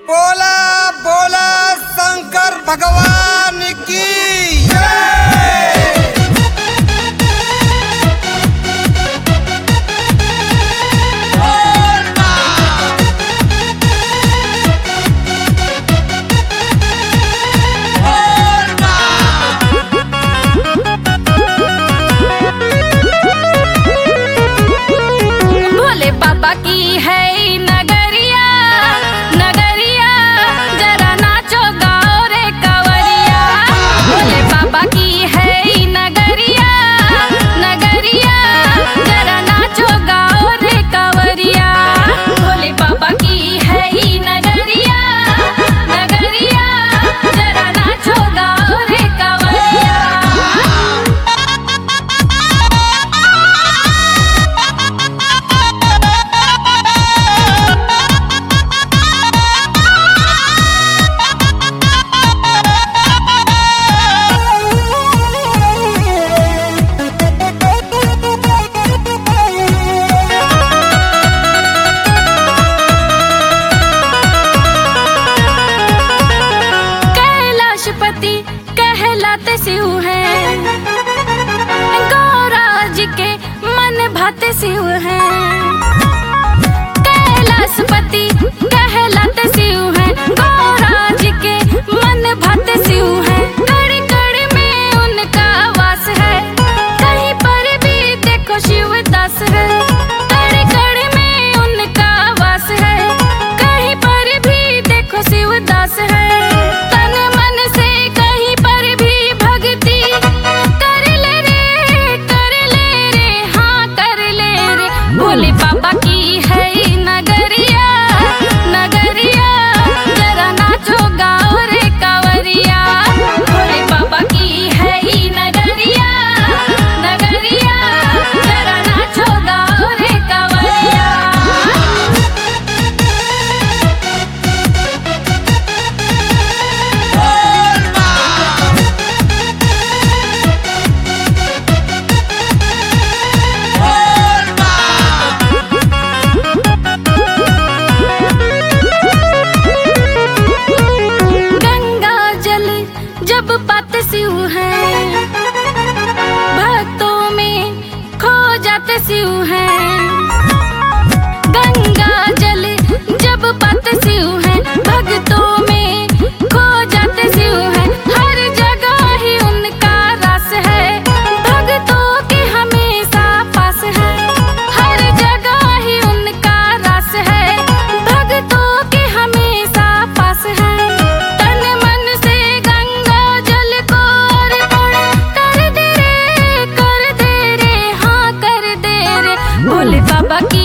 बोला बोला शंकर भगवान की भोले बाबा की है नगरिया नगरिया, जरा नाचो गाओ रे कांवरिया। भोले बाबा की है नगरिया नगरिया, जरा नाचो गाओ रे कांवरिया। भोले बाबा की है नगरिया नगरिया, जरा नाचो गाओ रे कांवरिया। कैलाशपति कहलाते शिव हैं, गौरा जी के मन भाते शिव हैं। कैलाशपति कहलाते शिव हैं, गौरा जी के मन भाते शिव हैं। कड़ी कड़ी में उनका वास है, कहीं पर भी देखो शिवदास है। कड़ी कड़ी में उनका वास है, कहीं पर भी देखो शिवदास है। तन मन से कहीं पर भी भक्ति कर ले रे हाँ कर ले रे। भोले बाबा की है नगरिया नगरिया, जरा नाचो गाओ रे कांवरिया। भोले बाबा की है नगरिया नगरिया, जरा नाचो गाओ रे कांवरिया। गंगा जल जब पाते शिव हैं, भक्तों में खो जाते शिव हैं। गंगा जल जब पाते शिव हैं, भक्तों में खो जाते शिव हैं। हर जगह ही उनका रास है, भक्तों के हमेशा पास है। हर जगह ही उनका रास है, भक्तों के हमेशा पास है। तन मन से गंगा जल को अर्पण कर दे रे हाँ कर दे रे। भोले बाबा की